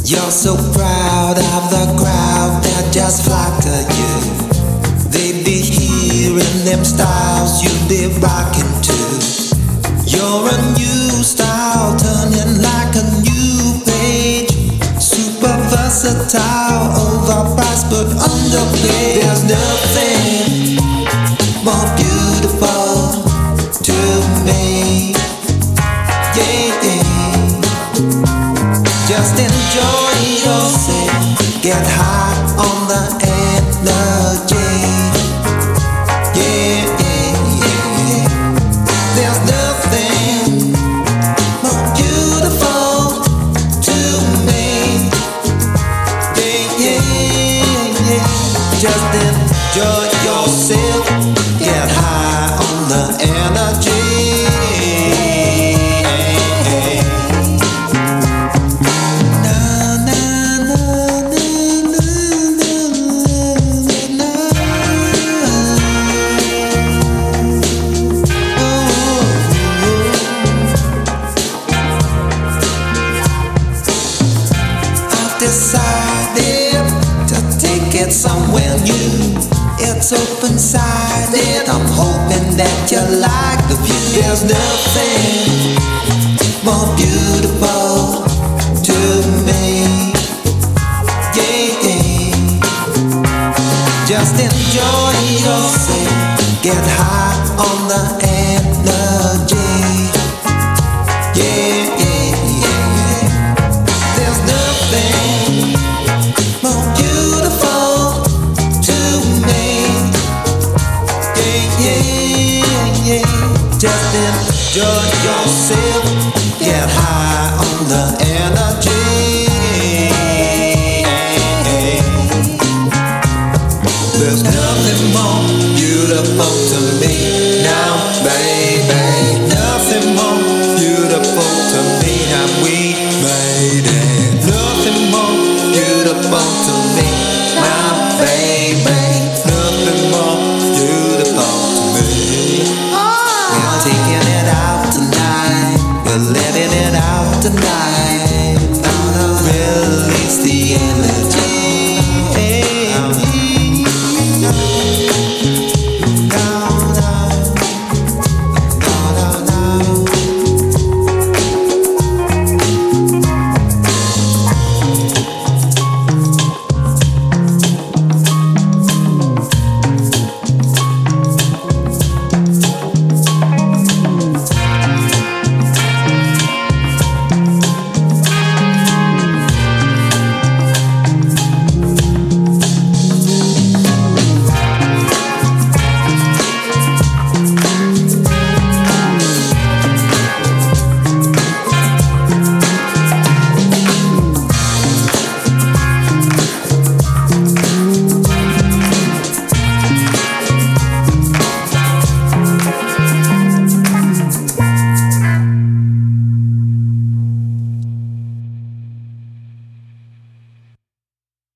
You're so proud of the crowd that just flock to you. They be hearing them styles you be rocking to. You're a new style turning like a new page. Super versatile, overpriced but underpaid. There's nothing more beautiful to me. Yeah, yeah. Just enjoy yourself. Get high on the energy. Yeah, yeah, yeah. There's nothing more beautiful to me. Yeah, yeah, yeah. Just enjoy yourself. Get high on the energy. Decided to take it somewhere new. It's open-sided. I'm hoping that you like the view. There's nothing more beautiful to me. Yeah, yeah. Just enjoy yourself. Get high on the energy. Yeah, yeah, yeah. There's nothing more beautiful to me. Yeah, yeah, yeah. Just enjoy yourself.